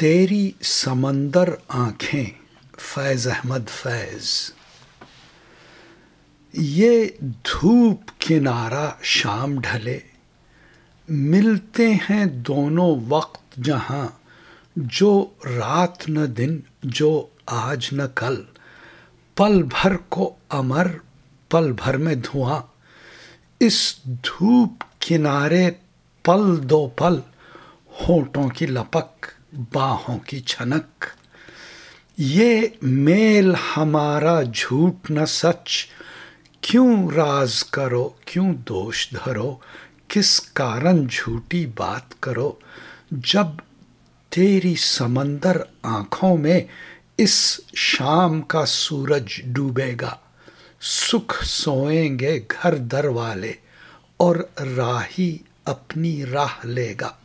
तेरी समंदर आँखें, फैज़ अहमद फैज़। ये धूप किनारा शाम ढले, मिलते हैं दोनों वक्त जहाँ, जो रात न दिन, जो आज न कल। पल भर को अमर, पल भर में धुआं, इस धूप किनारे पल दो पल, होठों की लपक, बाहों की छनक। ये मेल हमारा झूठ न सच, क्यों राज करो, क्यों दोष धरो, किस कारण झूठी बात करो। जब तेरी समंदर आँखों में इस शाम का सूरज डूबेगा, सुख सोएंगे घर दर वाले, और राही अपनी राह लेगा।